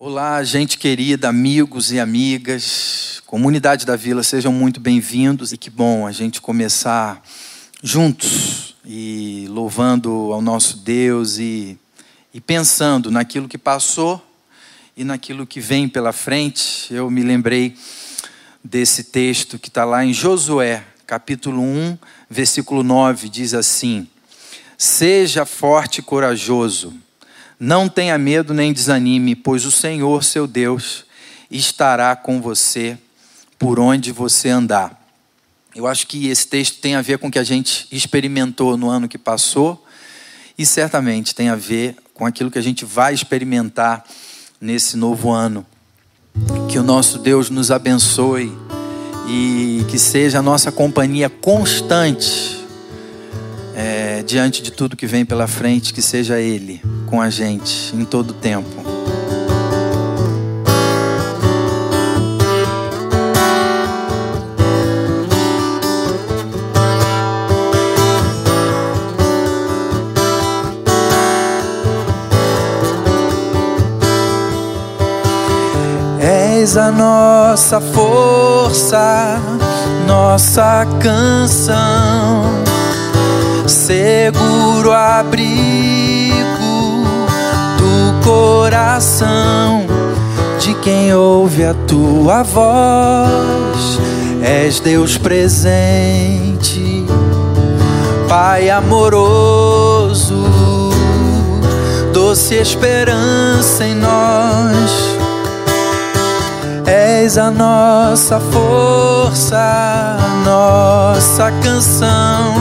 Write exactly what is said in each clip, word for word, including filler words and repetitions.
Olá, gente querida, amigos e amigas, comunidade da Vila, sejam muito bem-vindos. E que bom a gente começar juntos e louvando ao nosso Deus e, e pensando naquilo que passou e naquilo que vem pela frente. Eu me lembrei desse texto que está lá em Josué, capítulo um, versículo nove, diz assim: seja forte e corajoso, não tenha medo nem desanime, pois o Senhor, seu Deus, estará com você por onde você andar. Eu acho que esse texto tem a ver com o que a gente experimentou no ano que passou e certamente tem a ver com aquilo que a gente vai experimentar nesse novo ano. Que o nosso Deus nos abençoe e que seja a nossa companhia constante É, diante de tudo que vem pela frente, que seja Ele com a gente em todo o tempo. És a nossa força, nossa canção, seguro abrigo do coração de quem ouve a tua voz. És Deus presente, Pai amoroso, doce esperança em nós. És a nossa força, nossa canção,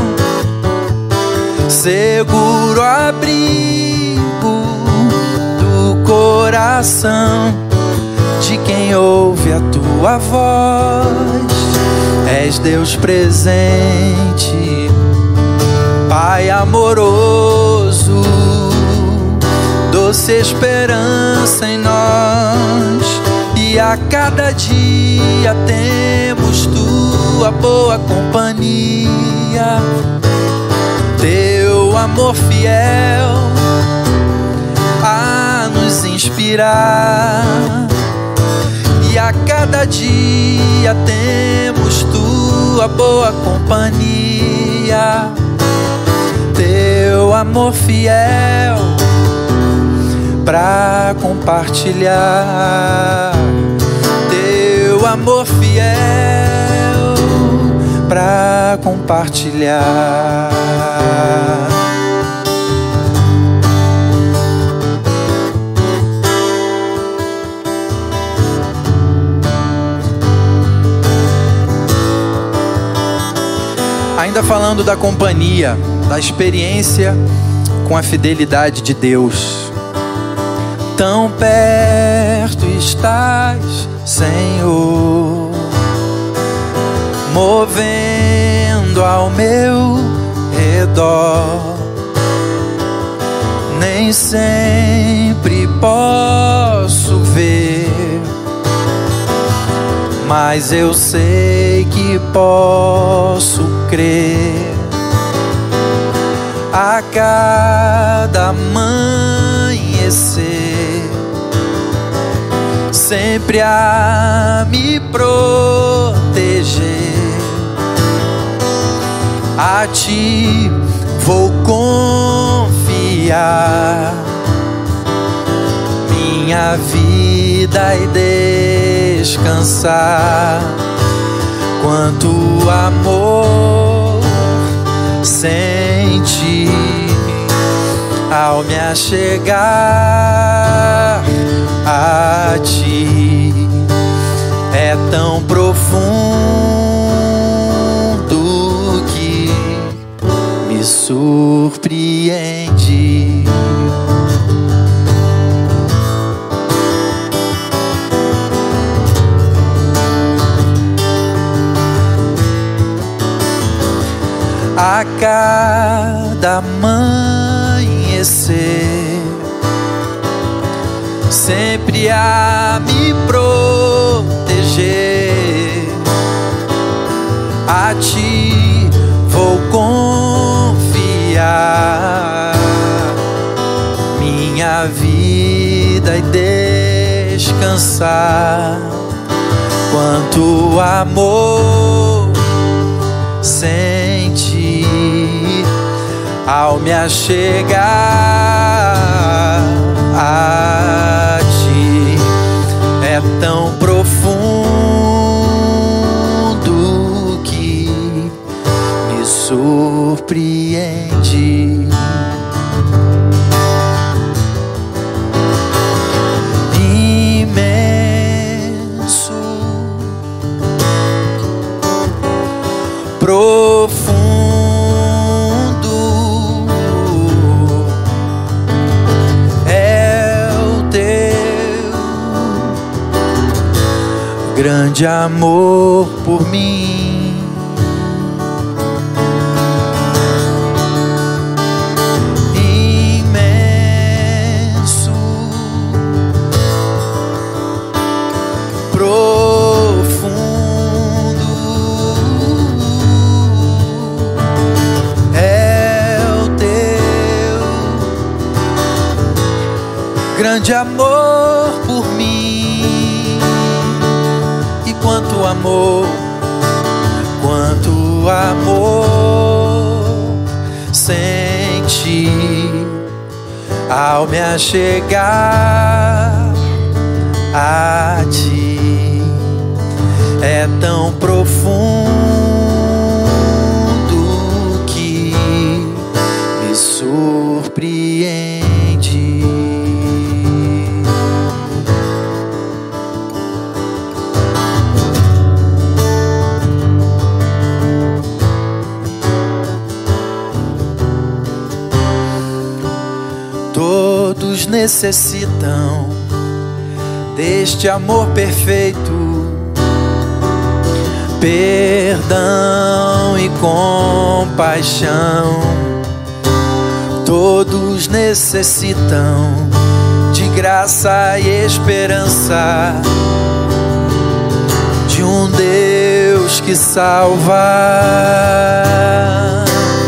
seguro abrigo do coração de quem ouve a tua voz. És Deus presente, Pai amoroso, doce esperança em nós. E a cada dia temos tua boa companhia, teu amor fiel a nos inspirar. E a cada dia temos tua boa companhia, teu amor fiel pra compartilhar, teu amor fiel pra compartilhar. Ainda falando da companhia, da experiência com a fidelidade de Deus. Tão perto estás, Senhor, movendo ao meu redor. Nem sempre posso ver, mas eu sei que posso crer. A cada amanhecer, sempre a me proteger. A ti vou confiar minha vida e descansar. Quanto amor senti ao me achegar a ti, é tão profundo que me surpreende. A cada amanhecer, sempre a me proteger. A ti vou confiar minha vida e esperança. Quanto amor senti ao me achegar a ti. É tão profundo que me surpreende. Imenso, profundo é o teu grande amor por mim. Imenso, profundo é o teu grande amor por mim. E quanto amor, quanto amor senti ao me achegar a ti. É tão profundo que me surpreende. Todos necessitam deste amor perfeito, perdão e compaixão. Todos necessitam de graça e esperança, de um Deus que salva.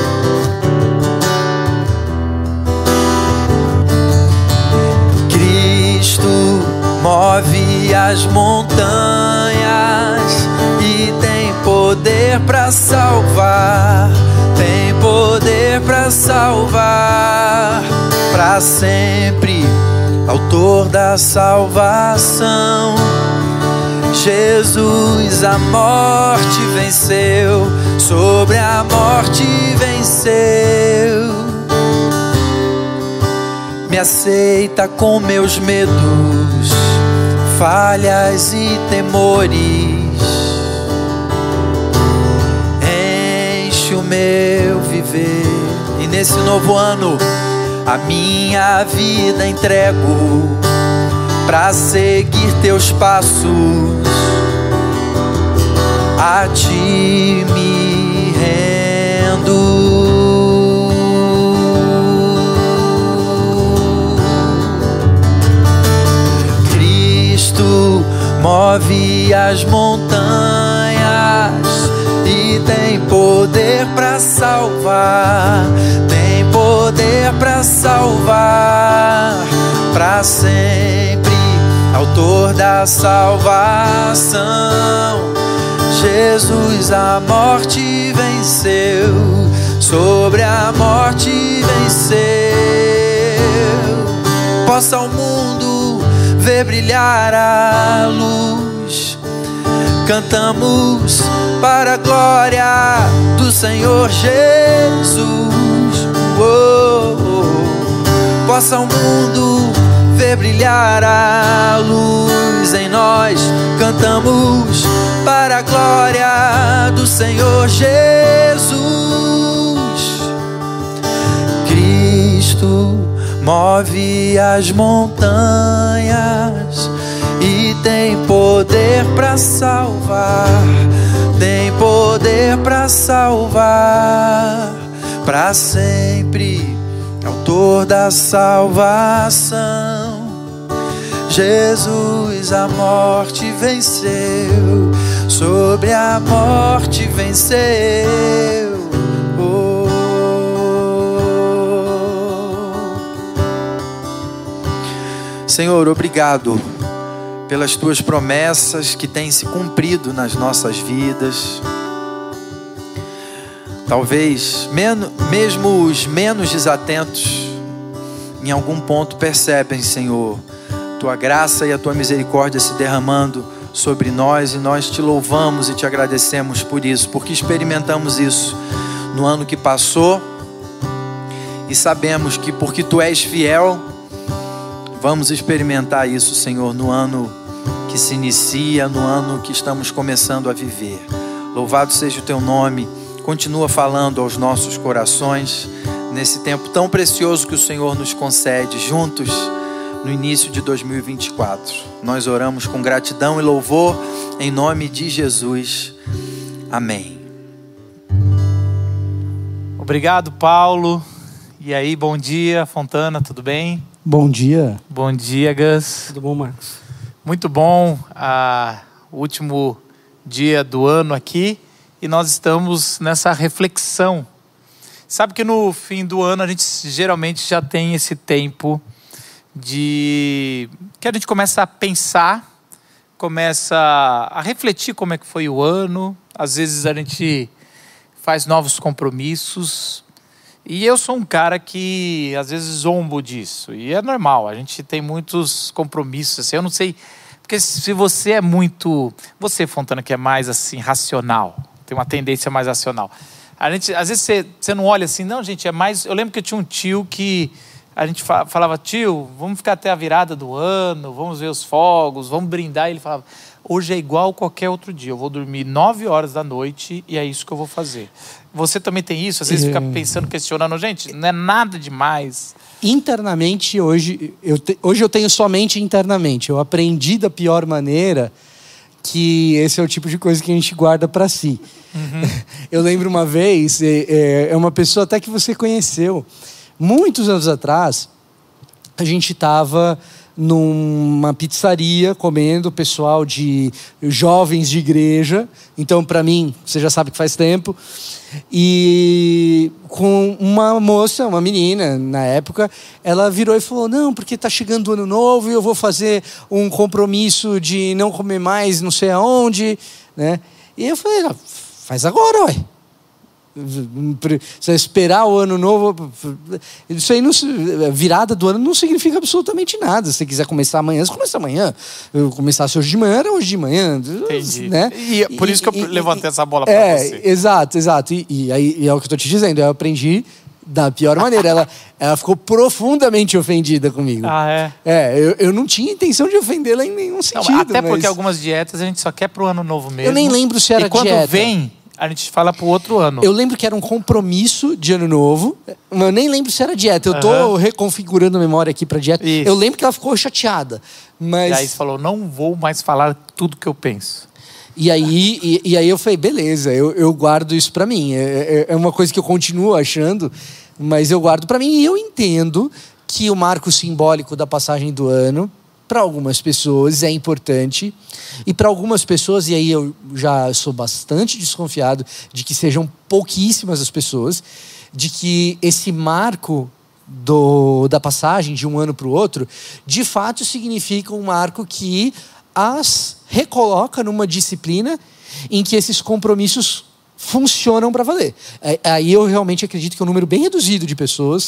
Move as montanhas e tem poder para salvar, tem poder para salvar para sempre, autor da salvação. Jesus a morte venceu, sobre a morte venceu. Me aceita com meus medos, falhas e temores. Enche o meu viver e nesse novo ano a minha vida entrego pra seguir teus passos. A ti me rendo. Move as montanhas e tem poder para salvar, tem poder para salvar para sempre, autor da salvação. Jesus a morte venceu, sobre a morte venceu. Possa o mundo ver brilhar a luz, cantamos para a glória do Senhor Jesus. Oh, oh. Possa o mundo ver brilhar a luz em nós, cantamos para a glória do Senhor Jesus. Cristo move as montanhas e tem poder para salvar, tem poder para salvar para sempre, autor da salvação. Jesus a morte venceu, sobre a morte venceu. Senhor, obrigado pelas tuas promessas que têm se cumprido nas nossas vidas. Talvez mesmo os menos desatentos em algum ponto percebem, Senhor, tua graça e a tua misericórdia se derramando sobre nós, e nós te louvamos e te agradecemos por isso, porque experimentamos isso no ano que passou e sabemos que porque tu és fiel, vamos experimentar isso, Senhor, no ano que se inicia, no ano que estamos começando a viver. Louvado seja o teu nome. Continua falando aos nossos corações nesse tempo tão precioso que o Senhor nos concede juntos no início de dois mil e vinte e quatro. Nós oramos com gratidão e louvor em nome de Jesus. Amém. Obrigado, Paulo. E aí, bom dia, Fontana, tudo bem? Bom dia. Bom dia, Gus. Tudo bom, Marcos? Muito bom. Ah, último dia do ano aqui. E nós estamos nessa reflexão. Sabe que no fim do ano a gente geralmente já tem esse tempo de que a gente começa a pensar, começa a refletir como é que foi o ano. Às vezes a gente faz novos compromissos. E eu sou um cara que às vezes zombo disso. E é normal, a gente tem muitos compromissos. Assim, eu não sei, porque se você é muito... Você, Fontana, que é mais assim, racional, tem uma tendência mais racional. A gente, às vezes você, você não olha assim, não, gente, é mais... Eu lembro que eu tinha um tio que a gente falava, tio, vamos ficar até a virada do ano, vamos ver os fogos, vamos brindar. E ele falava, hoje é igual qualquer outro dia, eu vou dormir nove horas da noite e é isso que eu vou fazer. Você também tem isso? Às vezes é... fica pensando, questionando, gente, não é nada demais. Internamente, hoje eu, te, hoje eu tenho somente internamente. Eu aprendi da pior maneira que esse é o tipo de coisa que a gente guarda para si. Uhum. Eu lembro uma vez, é, é uma pessoa até que você conheceu, muitos anos atrás, a gente estava numa pizzaria comendo, pessoal de jovens de igreja, então para mim, você já sabe que faz tempo, e com uma moça, uma menina na época, ela virou e falou, não, porque tá chegando o ano novo e eu vou fazer um compromisso de não comer mais não sei aonde, né? E eu falei, faz agora, ué. Você esperar o ano novo, isso aí não, virada do ano não significa absolutamente nada. Se você quiser começar amanhã, você começa amanhã. Eu começasse hoje de manhã, era hoje de manhã. Entendi. Né? E por isso que eu e, levantei e, essa bola para é, você. Exato, exato. E, e, aí, e é o que eu estou te dizendo, eu aprendi da pior maneira. ela, ela ficou profundamente ofendida comigo. Ah, é? É, eu, eu não tinha intenção de ofendê-la em nenhum sentido. Não, até mas... porque algumas dietas a gente só quer pro ano novo mesmo. Eu nem lembro se era e quando dieta. vem, a gente fala pro outro ano. Eu lembro que era um compromisso de ano novo. Eu nem lembro se era dieta. Eu tô uhum. reconfigurando a memória aqui pra dieta. Isso. Eu lembro que ela ficou chateada. Mas... E aí você falou, não vou mais falar tudo que eu penso. E aí, e, e aí eu falei, beleza, eu, eu guardo isso pra mim. É, é uma coisa que eu continuo achando, mas eu guardo pra mim. E eu entendo que o marco simbólico da passagem do ano, para algumas pessoas é importante, e para algumas pessoas, e aí eu já sou bastante desconfiado de que sejam pouquíssimas as pessoas, de que esse marco do, da passagem de um ano para o outro, de fato significa um marco que as recoloca numa disciplina em que esses compromissos funcionam para valer. Aí eu realmente acredito que é um número bem reduzido de pessoas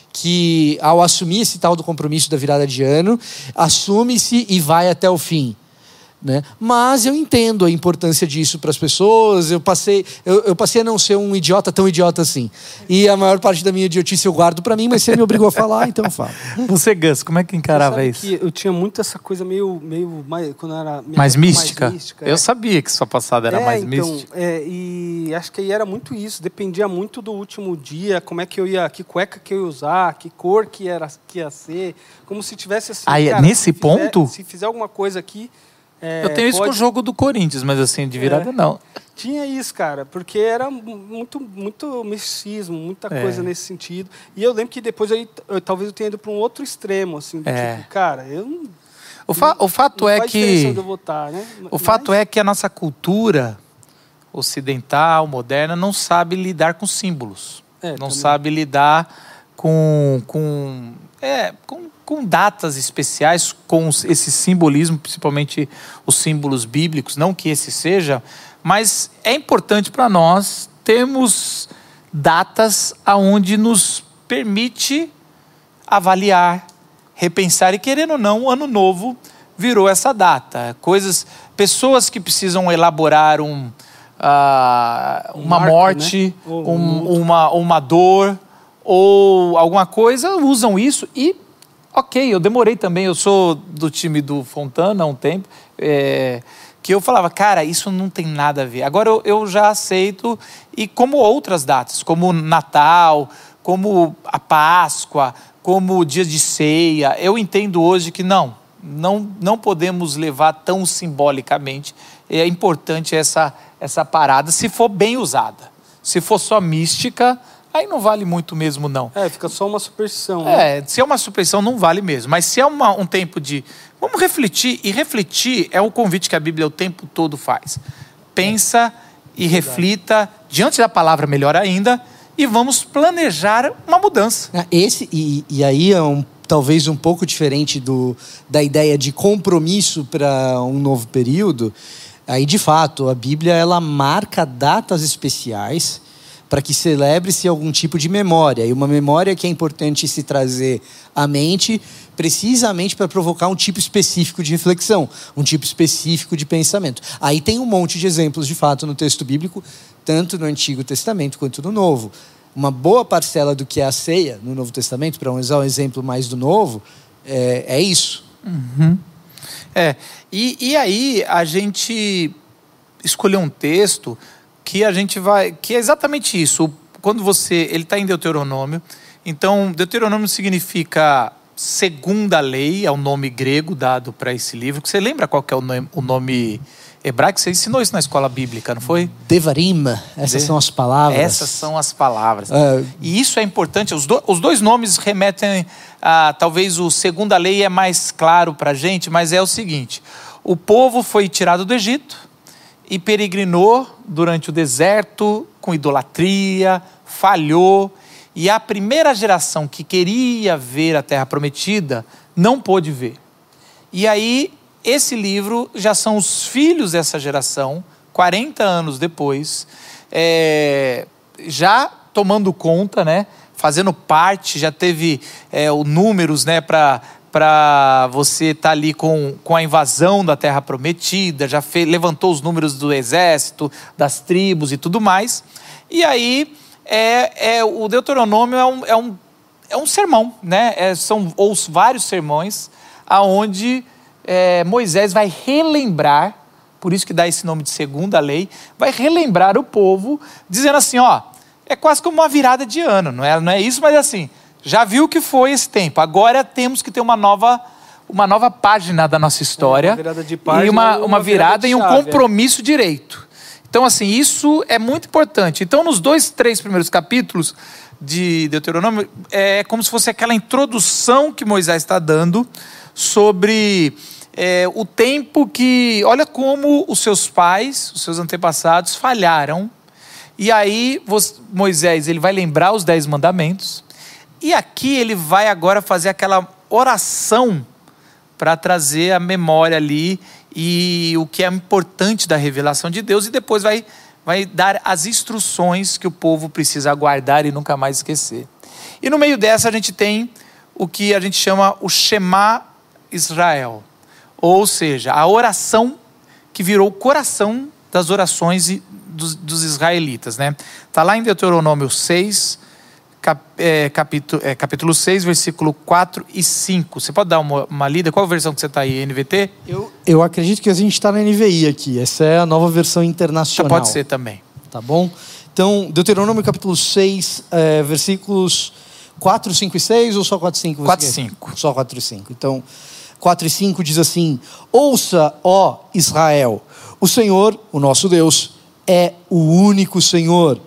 que, ao assumir esse tal do compromisso da virada de ano, assume-se e vai até o fim. Né? Mas eu entendo a importância disso para as pessoas. Eu passei, eu, eu passei a não ser um idiota tão idiota assim. E a maior parte da minha idiotice eu guardo para mim, mas você me obrigou a falar, então eu falo. Você, Gus, como é que encarava isso? Que eu tinha muito essa coisa meio, meio mais, quando eu era mais mística. Mais mística eu é. sabia que sua passada era é, mais então, mística. É, e acho que aí era muito isso. Dependia muito do último dia, como é que eu ia, que cueca que eu ia usar, que cor que era, que ia ser, como se tivesse assim. Aí, cara, nesse se ponto, fizer, se fizer alguma coisa aqui. É, eu tenho isso pode... com o jogo do Corinthians, mas assim, de virada é, não. Tinha isso, cara, porque era muito, muito misticismo, muita é. coisa nesse sentido. E eu lembro que depois eu, eu, talvez eu tenha ido para um outro extremo, assim, do é. tipo, cara, eu não... O, fa o fato não é faz que... onde eu votar, né? O Mas... fato é que a nossa cultura ocidental, moderna, não sabe lidar com símbolos. É, não também. sabe lidar com... com, é, com com datas especiais, com esse simbolismo, principalmente os símbolos bíblicos, não que esse seja, mas é importante para nós termos datas aonde nos permite avaliar, repensar, e querendo ou não, o ano novo virou essa data. Coisas, pessoas que precisam elaborar um, uh, um uma marco, morte, né? um, uma, uma dor, ou alguma coisa, usam isso e, ok, eu demorei também, eu sou do time do Fontana há um tempo, é, que eu falava, cara, isso não tem nada a ver. Agora eu, eu já aceito, e como outras datas, como Natal, como a Páscoa, como o dia de ceia, eu entendo hoje que não, não, não podemos levar tão simbolicamente. É importante essa, essa parada, se for bem usada. Se for só mística, aí não vale muito mesmo, não. É, fica só uma superstição. Né? É, se é uma superstição, não vale mesmo. Mas se é uma, um tempo de... Vamos refletir, e refletir é o convite que a Bíblia o tempo todo faz. Pensa e reflita diante da palavra, melhor ainda, e vamos planejar uma mudança. Esse, e, e aí é um, talvez um pouco diferente do, da ideia de compromisso para um novo período. Aí, de fato, a Bíblia ela marca datas especiais para que celebre-se algum tipo de memória. E uma memória que é importante se trazer à mente, precisamente para provocar um tipo específico de reflexão, um tipo específico de pensamento. Aí tem um monte de exemplos, de fato, no texto bíblico, tanto no Antigo Testamento quanto no Novo. Uma boa parcela do que é a ceia no Novo Testamento, para usar um exemplo mais do Novo, é, é isso. Uhum. É, e, e aí a gente escolheu um texto que a gente vai, que é exatamente isso. Quando você, ele está em Deuteronômio, então Deuteronômio significa segunda lei, é o nome grego dado para esse livro. Você lembra qual que é o nome, o nome hebraico? Você ensinou isso na escola bíblica, não foi? Devarim, essas De... são as palavras. Essas são as palavras. Uh... E isso é importante, os, do, os dois nomes remetem a, talvez o segunda lei é mais claro para a gente, mas é o seguinte, o povo foi tirado do Egito e peregrinou durante o deserto com idolatria, falhou, e a primeira geração que queria ver a terra prometida não pôde ver. E aí, esse livro já são os filhos dessa geração, quarenta anos depois, é, já tomando conta, né, fazendo parte, já teve é, o números, né, para... para você estar tá ali com, com a invasão da Terra Prometida, já fez, levantou os números do exército, das tribos e tudo mais. E aí, é, é, o Deuteronômio é um, é um, é um sermão, né? É, são ou vários sermões, aonde é, Moisés vai relembrar, por isso que dá esse nome de segunda lei, vai relembrar o povo, dizendo assim, ó, é quase como uma virada de ano, não é, não é isso, mas assim... Já viu o que foi esse tempo. Agora temos que ter uma nova, uma nova página da nossa história. É, uma virada de página, e uma, uma, uma virada, virada e um chave, compromisso é. direito. Então, assim, isso é muito importante. Então, nos dois, três primeiros capítulos de Deuteronômio, é como se fosse aquela introdução que Moisés está dando sobre é, o tempo que... Olha como os seus pais, os seus antepassados falharam. E aí, Moisés ele vai lembrar os dez mandamentos. E aqui ele vai agora fazer aquela oração para trazer a memória ali e o que é importante da revelação de Deus, e depois vai, vai dar as instruções que o povo precisa guardar e nunca mais esquecer. E no meio dessa a gente tem o que a gente chama o Shema Israel, ou seja, a oração que virou o coração das orações dos, dos israelitas, né? Está lá em Deuteronômio seis, Cap, é, capítulo, é, capítulo seis, versículo quatro e cinco. Você pode dar uma, uma lida? Qual versão que você está aí? N V T? Eu, eu acredito que a gente está na N V I aqui. Essa é a nova versão internacional. Já pode ser também. Tá bom? Então, Deuteronômio capítulo seis, é, versículos quatro, cinco e seis, ou só quatro e cinco? quatro e cinco. Só quatro e cinco. Então, quatro e cinco diz assim: Ouça, ó Israel, o Senhor, o nosso Deus, é o único Senhor.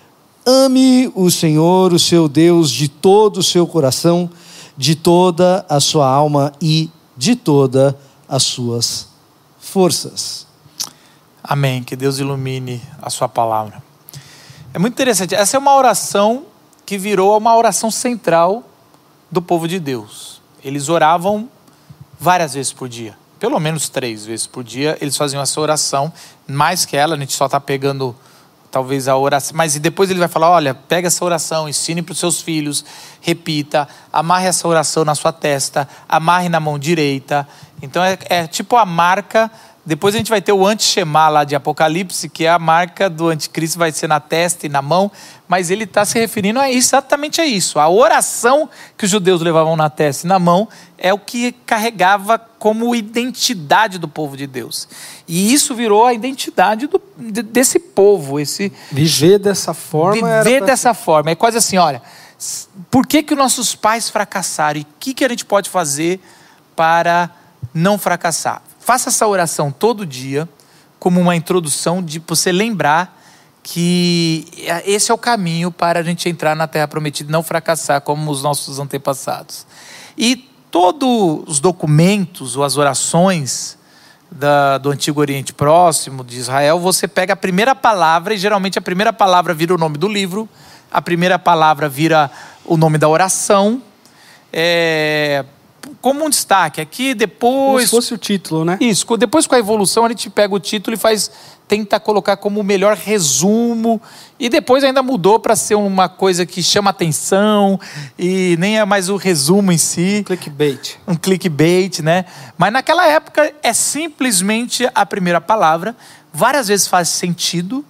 Ame o Senhor, o seu Deus, de todo o seu coração, de toda a sua alma e de todas as suas forças. Amém. Que Deus ilumine a sua palavra. É muito interessante. Essa é uma oração que virou uma oração central do povo de Deus. Eles oravam várias vezes por dia. Pelo menos três vezes por dia eles faziam essa oração. Mais que ela, a gente só está pegando talvez a oração. Mas depois ele vai falar, olha, pega essa oração, ensine para os seus filhos, repita, amarre essa oração na sua testa, amarre na mão direita. Então é, é tipo a marca. Depois a gente vai ter o anti-Shema lá de Apocalipse, que é a marca do anticristo, vai ser na testa e na mão, mas ele está se referindo a exatamente a isso. A oração que os judeus levavam na testa e na mão é o que carregava como identidade do povo de Deus. E isso virou a identidade do, desse povo. Esse, viver dessa forma. Viver era dessa pra... forma. É quase assim, olha, por que que os nossos pais fracassaram? E o que que a gente pode fazer para não fracassar? Faça essa oração todo dia, como uma introdução de você lembrar que esse é o caminho para a gente entrar na Terra Prometida e não fracassar como os nossos antepassados. E todos os documentos ou as orações da, do Antigo Oriente Próximo, de Israel, você pega a primeira palavra e geralmente a primeira palavra vira o nome do livro, a primeira palavra vira o nome da oração, é... como um destaque, aqui depois... Como se fosse o título, né? Isso, depois com a evolução a gente pega o título e faz, tenta colocar como o melhor resumo, e depois ainda mudou para ser uma coisa que chama atenção, e nem é mais o resumo em si. Clickbait. Um clickbait, né? Mas naquela época é simplesmente a primeira palavra, várias vezes faz sentido,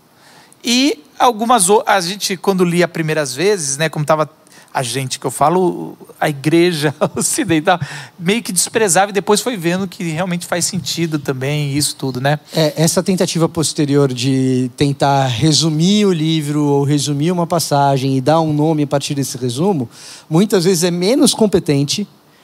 e algumas, a gente quando lia primeiras vezes, né, como estava... A gente, que eu falo, a igreja ocidental, meio que desprezava e depois foi vendo que realmente faz sentido também isso tudo, né? É, essa tentativa posterior de tentar resumir o livro ou resumir uma passagem e dar um nome a partir desse resumo, muitas vezes é menos competente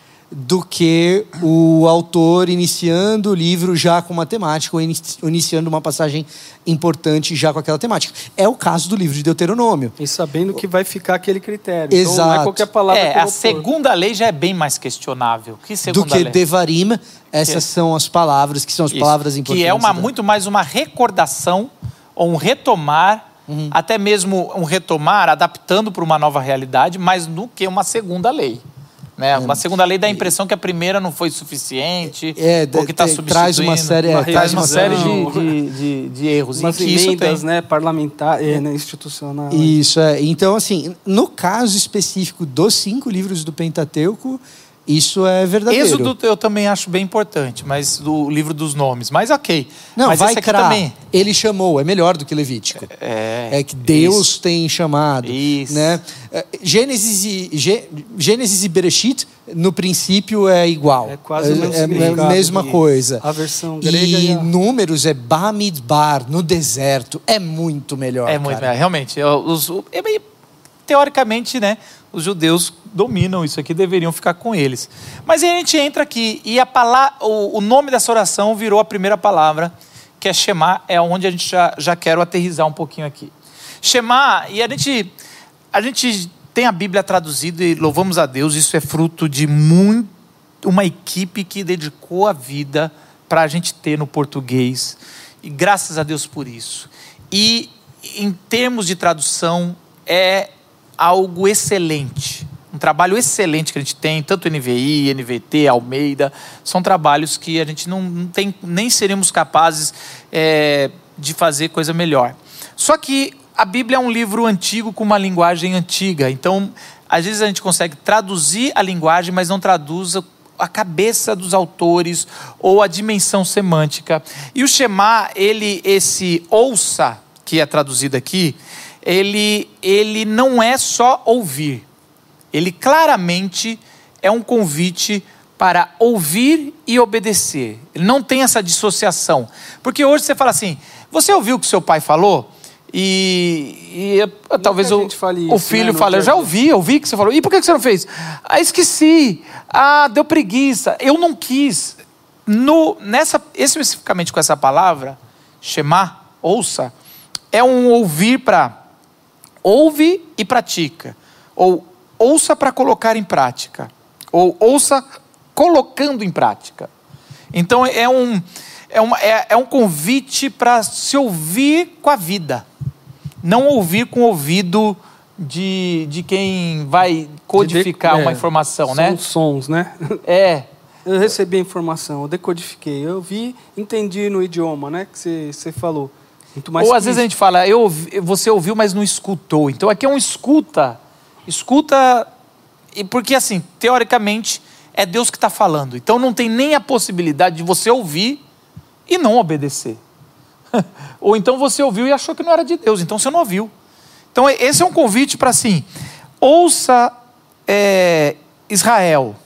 do que o autor iniciando o livro já com uma temática ou iniciando uma passagem importante já com aquela temática. É o caso do livro de Deuteronômio. E sabendo que vai ficar aquele critério. Exato. Então não é qualquer palavra É, que eu a vou pôr. segunda lei já é bem mais questionável. Que segunda Do que lei? Devarim, essas Que- são as palavras, que são as Isso. palavras importantes. Que é uma, da- muito mais uma recordação ou um retomar, Uhum. até mesmo um retomar adaptando para uma nova realidade, mais do que uma segunda lei. Né? Uma segunda lei dá a impressão que a primeira não foi suficiente, É, ou que está tem- substituindo. traz uma série- é, Uma- traz uma revisão. série de, de, de, de erros. Umas e que isso emendas, tem. né, parlamentar, é, né, institucional. Isso, é. Então, assim, no caso específico dos cinco livros do Pentateuco, isso é verdadeiro. Êxodo eu também acho bem importante, mas do livro dos nomes. Mas ok. Não, mas vai esse aqui crar. também. Ele chamou, é melhor do que Levítico. É, É que Deus isso. tem chamado. Isso. Né? É, Gênesis, e, Gê- Gênesis e Bereshit, no princípio, é igual. É quase o mesmo é, é a significado. mesma Isso. coisa. A versão grega E e a- Números é Bamidbar, no deserto. É muito melhor. É muito, cara. é, realmente. eu- os- é bem- teoricamente, né, os judeus dominam isso aqui, deveriam ficar com eles. Mas aí a gente entra aqui e a palavra, o, o nome dessa oração virou a primeira palavra, que é Shema, é onde a gente já, já quero aterrizar um pouquinho aqui. Shema, e a gente, a gente tem a Bíblia traduzida e louvamos a Deus, isso é fruto de muito, uma equipe que dedicou a vida para a gente ter no português, e graças a Deus por isso. E em termos de tradução, é algo excelente, um trabalho excelente que a gente tem, tanto N V I, N V T, Almeida, são trabalhos que a gente não, não tem, nem seremos capazes é, de fazer coisa melhor. Só que a Bíblia é um livro antigo com uma linguagem antiga, então às vezes a gente consegue traduzir a linguagem, mas não traduz a cabeça dos autores ou a dimensão semântica. E o Shema, ele, esse ouça, que é traduzido aqui, ele, ele não é só ouvir. Ele claramente é um convite para ouvir e obedecer. Ele não tem essa dissociação. Porque hoje você fala assim, você ouviu o que seu pai falou? E, e talvez a o, gente fale o isso, filho né, no fale, eu dia a já dia. ouvi, eu ouvi que você falou. E por que você não fez? Ah, esqueci. Ah, deu preguiça. Eu não quis. No, nessa, especificamente com essa palavra, Shema, ouça, é um ouvir para ouve e pratica. Ou ouça para colocar em prática. Ou ouça colocando em prática. Então é um, é uma, é, é um convite para se ouvir com a vida. Não ouvir com o ouvido de, de quem vai codificar de, uma é, informação, são né? sons, né? É. Eu recebi a informação, eu decodifiquei. Eu vi, entendi no idioma, né? Que você, você falou. Muito mais Ou que às vezes isso. a gente fala, eu, ouvi- você ouviu, mas não escutou. Então aqui é um escuta. Escuta, e porque assim, teoricamente, é Deus que está falando. Então não tem nem a possibilidade de você ouvir e não obedecer. Ou então você ouviu e achou que não era de Deus, então você não ouviu. Então esse é um convite para assim, ouça é, Israel.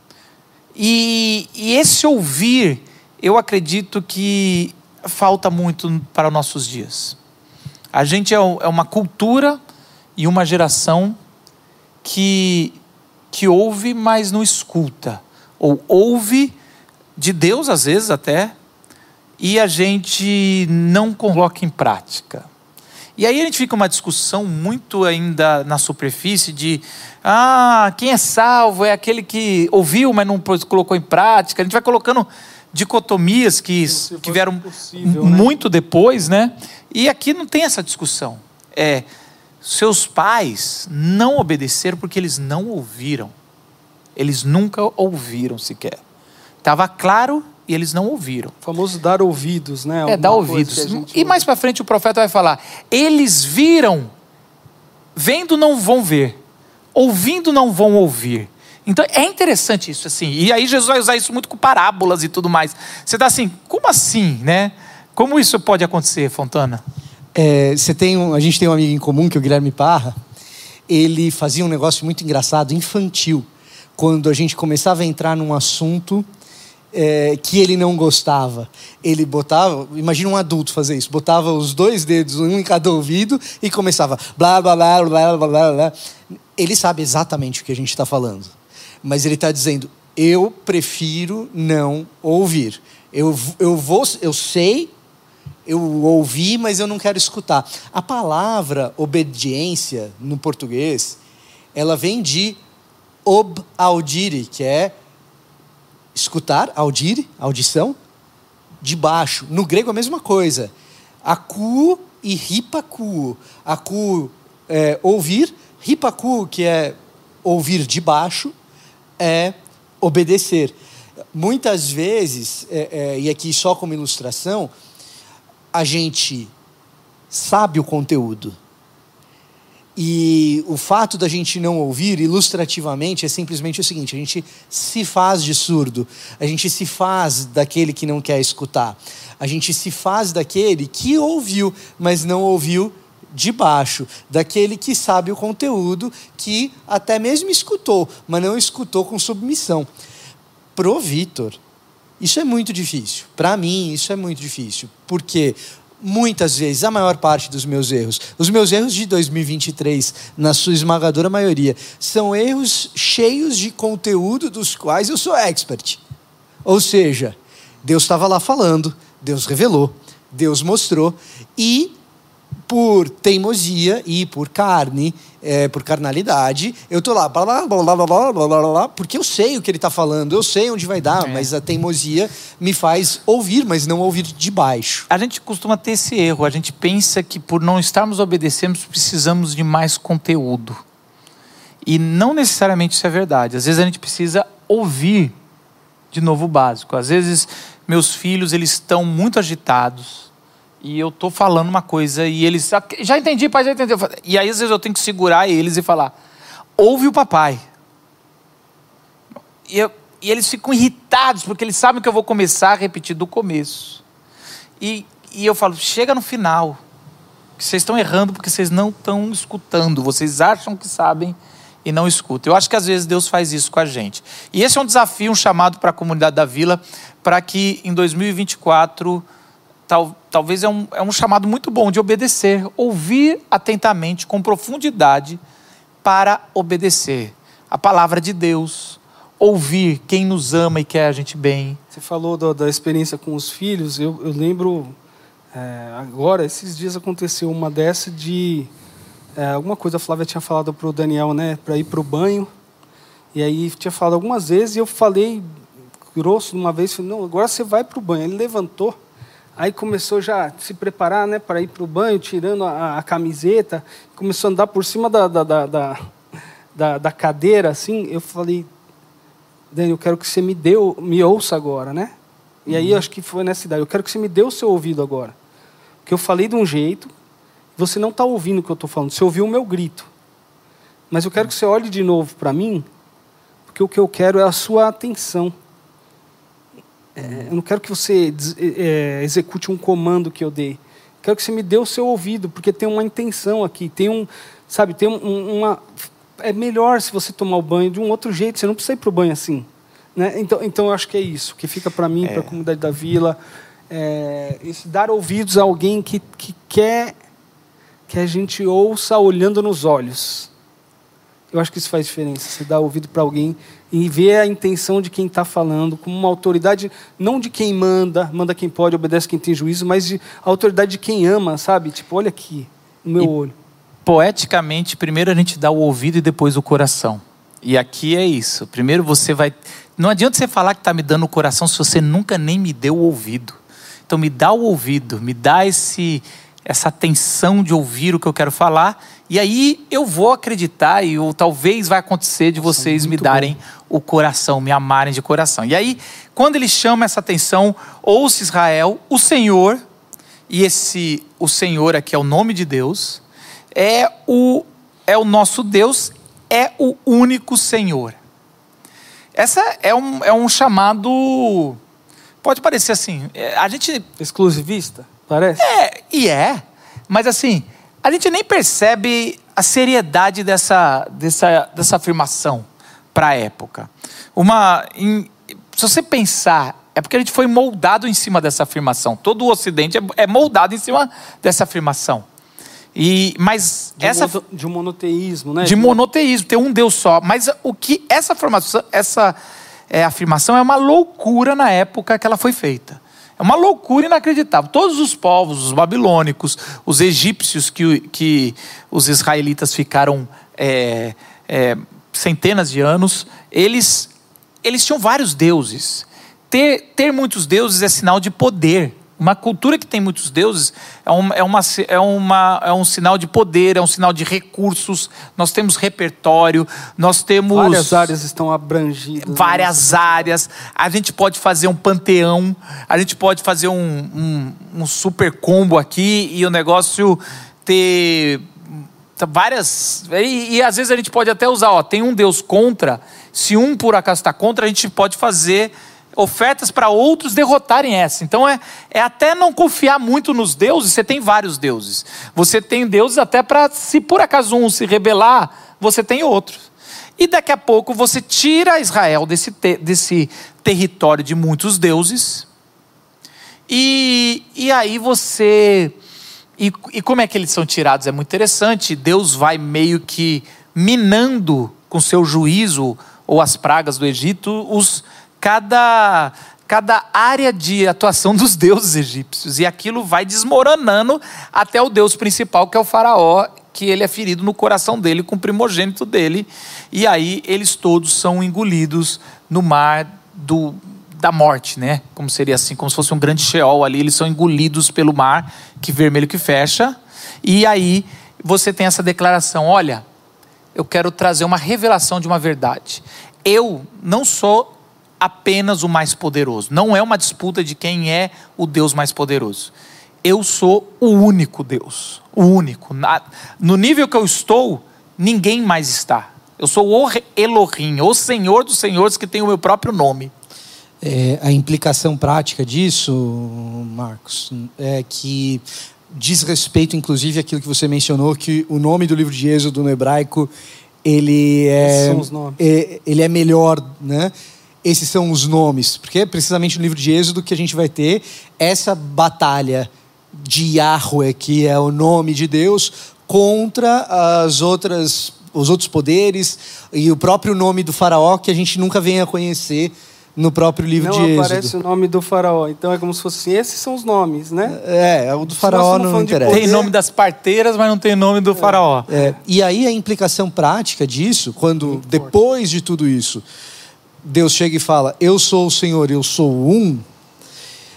E, e esse ouvir, eu acredito que falta muito para os nossos dias. A gente é, é uma cultura e uma geração que, que ouve, mas não escuta. Ou ouve de Deus, às vezes até, e a gente não coloca em prática. E aí a gente fica uma discussão muito ainda na superfície de ah, quem é salvo é aquele que ouviu, mas não colocou em prática. A gente vai colocando dicotomias que, que vieram possível, né? muito depois, né? E aqui não tem essa discussão. É, seus pais não obedeceram porque eles não ouviram. Eles nunca ouviram sequer. Estava claro e eles não ouviram. O famoso dar ouvidos, né? É, dar Alguma coisa ouvidos. que a gente E mais para frente o profeta vai falar, eles viram, vendo não vão ver, ouvindo não vão ouvir. Então é interessante isso assim. E aí Jesus vai usar isso muito com parábolas e tudo mais. Você está assim, como assim, né? Como isso pode acontecer, Fontana? É, você tem um, a gente tem um amigo em comum, que é o Guilherme Parra. Ele fazia um negócio muito engraçado, infantil. Quando a gente começava a entrar num assunto é, que ele não gostava. Ele botava, imagina um adulto fazer isso, botava os dois dedos, um em cada ouvido e começava blá, blá, blá, blá, blá, blá, blá. Ele sabe exatamente o que a gente está falando. Mas ele está dizendo, eu prefiro não ouvir. Eu, eu, vou, eu sei, eu ouvi, mas eu não quero escutar. A palavra obediência, no português, ela vem de ob audire, que é escutar, audire, audição, de baixo. No grego é a mesma coisa. Aku e ripaku. Aku é ouvir, ripaku, que é ouvir de baixo, é obedecer. Muitas vezes, é, é, e aqui só como ilustração, a gente sabe o conteúdo. E o fato da gente não ouvir, ilustrativamente, é simplesmente o seguinte, a gente se faz de surdo, a gente se faz daquele que não quer escutar, a gente se faz daquele que ouviu, mas não ouviu de baixo, daquele que sabe o conteúdo, que até mesmo escutou, mas não escutou com submissão. Pro Vitor, isso é muito difícil. Para mim, isso é muito difícil. Porque muitas vezes, a maior parte dos meus erros, os meus erros de dois mil e vinte e três, na sua esmagadora maioria, são erros cheios de conteúdo dos quais eu sou expert. Ou seja, Deus estava lá falando, Deus revelou, Deus mostrou, e por teimosia e por carne, é, por carnalidade, eu estou lá, blá, blá, blá, blá, blá, blá, blá, blá, porque eu sei o que ele está falando, eu sei onde vai dar, é. Mas a teimosia me faz ouvir, mas não ouvir de baixo. A gente costuma ter esse erro, a gente pensa que por não estarmos obedecendo, precisamos de mais conteúdo. E não necessariamente isso é verdade. Às vezes a gente precisa ouvir de novo o básico. Às vezes meus filhos, eles estão muito agitados, e eu estou falando uma coisa e eles... Já entendi, pai, já entendi. E aí às vezes eu tenho que segurar eles e falar, ouve o papai. E, eu, e eles ficam irritados, porque eles sabem que eu vou começar a repetir do começo. E, e eu falo, chega no final, que vocês estão errando porque vocês não estão escutando. Vocês acham que sabem e não escutam. Eu acho que às vezes Deus faz isso com a gente. E esse é um desafio, um chamado para a comunidade da Vila, para que em dois mil e vinte e quatro... Tal, talvez é um, é um chamado muito bom de obedecer, ouvir atentamente, com profundidade, para obedecer a palavra de Deus, ouvir quem nos ama e quer a gente bem. Você falou do, da experiência com os filhos, eu, eu lembro, é, agora, esses dias aconteceu uma dessa de, é, alguma coisa a Flávia tinha falado para o Daniel, né, para ir para o banho, e aí tinha falado algumas vezes, e eu falei grosso uma vez, falei, não, agora você vai para o banho. Ele levantou, Aí começou já a se preparar, né, para ir para o banho, tirando a, a camiseta. Começou a andar por cima da, da, da, da, da, da cadeira, assim. Eu falei, Dani, eu quero que você me dê, me ouça agora, né? E aí, eu acho que foi nessa idade. Eu quero que você me dê o seu ouvido agora. Porque eu falei de um jeito, você não está ouvindo o que eu estou falando. Você ouviu o meu grito. Mas eu quero que você olhe de novo para mim, porque o que eu quero é a sua atenção. É, eu não quero que você é, execute um comando que eu dei. Eu quero que você me dê o seu ouvido, porque tem uma intenção aqui. Tem um, sabe, tem um, uma... É melhor se você tomar o banho de um outro jeito. Você não precisa ir para o banho assim. Né? Então, então, eu acho que é isso. Que fica para mim, é. para a comunidade da Vila. É, esse dar ouvidos a alguém que, que quer que a gente ouça olhando nos olhos. Eu acho que isso faz diferença. Você dá ouvido para alguém e ver a intenção de quem está falando, como uma autoridade, não de quem manda, manda quem pode, obedece quem tem juízo, mas de a autoridade de quem ama, sabe? Tipo, olha aqui, no meu e, olho. Poeticamente, primeiro a gente dá o ouvido e depois o coração. E aqui é isso. Primeiro você vai... Não adianta você falar que está me dando o coração se você nunca nem me deu o ouvido. Então me dá o ouvido, me dá esse, essa atenção de ouvir o que eu quero falar, e aí eu vou acreditar, e ou, talvez vai acontecer de vocês me darem bom. o coração, me amarem de coração. E aí, quando ele chama essa atenção, ouça Israel, o Senhor, e esse, o Senhor aqui é o nome de Deus, é o, é o nosso Deus, é o único Senhor. Essa é um, é um chamado... Pode parecer assim, a gente... Exclusivista, parece? É, e é. Mas assim, a gente nem percebe a seriedade dessa, dessa, dessa afirmação para a época. Uma, em, se você pensar, é porque a gente foi moldado em cima dessa afirmação. Todo o Ocidente é, é moldado em cima dessa afirmação. E, mas de, essa, mono, de monoteísmo, né? De monoteísmo, ter um Deus só. Mas o que essa afirmação... Essa, É, a afirmação é uma loucura na época que ela foi feita. É uma loucura inacreditável. Todos os povos, os babilônicos, os egípcios que, que os israelitas ficaram é, é, centenas de anos, eles, eles tinham vários deuses. Ter, ter muitos deuses é sinal de poder. Uma cultura que tem muitos deuses é, uma, é, uma, é, uma, é um sinal de poder, é um sinal de recursos. Nós temos repertório, nós temos... Várias áreas estão abrangidas. Várias áreas. A gente pode fazer um panteão, a gente pode fazer um, um, um super combo aqui e o negócio ter várias... E, e às vezes a gente pode até usar, ó, tem um Deus contra, se um por acaso está contra, a gente pode fazer... ofertas para outros derrotarem essa. Então é, é até não confiar muito nos deuses. Você tem vários deuses. Você tem deuses até para, se por acaso um se rebelar, você tem outro. E daqui a pouco você tira Israel desse, te, desse território de muitos deuses. E, e aí você... E, e como é que eles são tirados? É muito interessante. Deus vai meio que minando com seu juízo, ou as pragas do Egito, os... Cada, cada área de atuação dos deuses egípcios. E aquilo vai desmoronando até o Deus principal, que é o faraó, que ele é ferido no coração dele, com o primogênito dele. E aí eles todos são engolidos no mar do, da morte, né? Como seria assim, como se fosse um grande Sheol ali. Eles são engolidos pelo mar, que vermelho que fecha. E aí você tem essa declaração, olha, eu quero trazer uma revelação de uma verdade. Eu não sou... apenas o mais poderoso. Não é uma disputa de quem é o Deus mais poderoso. Eu sou o único Deus. O único. No nível que eu estou, ninguém mais está. Eu sou o Elohim, o Senhor dos Senhores, que tem o meu próprio nome. É, a implicação prática disso, Marcos, é que diz respeito, inclusive, àquilo que você mencionou, que o nome do livro de Êxodo no hebraico, ele é, são os nomes. é, ele é melhor, né? Esses são os nomes, porque é precisamente no livro de Êxodo que a gente vai ter essa batalha de Yahweh, que é o nome de Deus, contra as outras, os outros poderes e o próprio nome do faraó, que a gente nunca vem a conhecer no próprio livro não de Êxodo. Não aparece o nome do faraó, então é como se fosse, esses são os nomes, né? É, o do faraó não interessa. Tem nome das parteiras, mas não tem nome do é. faraó. É. E aí a implicação prática disso, quando Muito depois forte. de tudo isso... Deus chega e fala, eu sou o Senhor, eu sou um.